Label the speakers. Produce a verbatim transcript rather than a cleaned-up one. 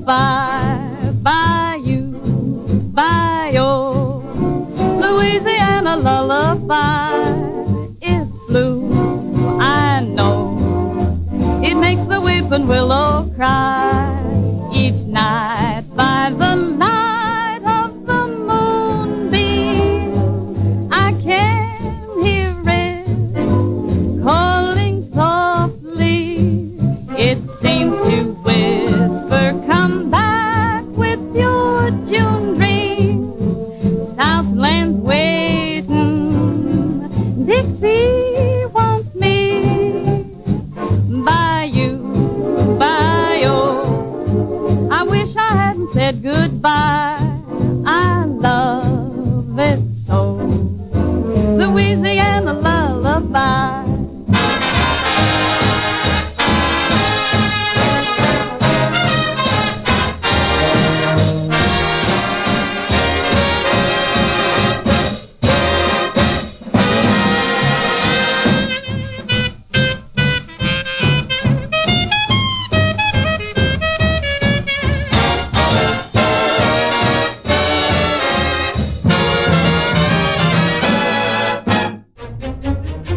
Speaker 1: lullaby, bayou, bayou, Louisiana lullaby. It's blue, I know. It makes the weeping willow cry each night by the light of the moonbeam. I can hear it calling softly. It seems to whisper, come back with your June dreams. Southland's waiting, Dixie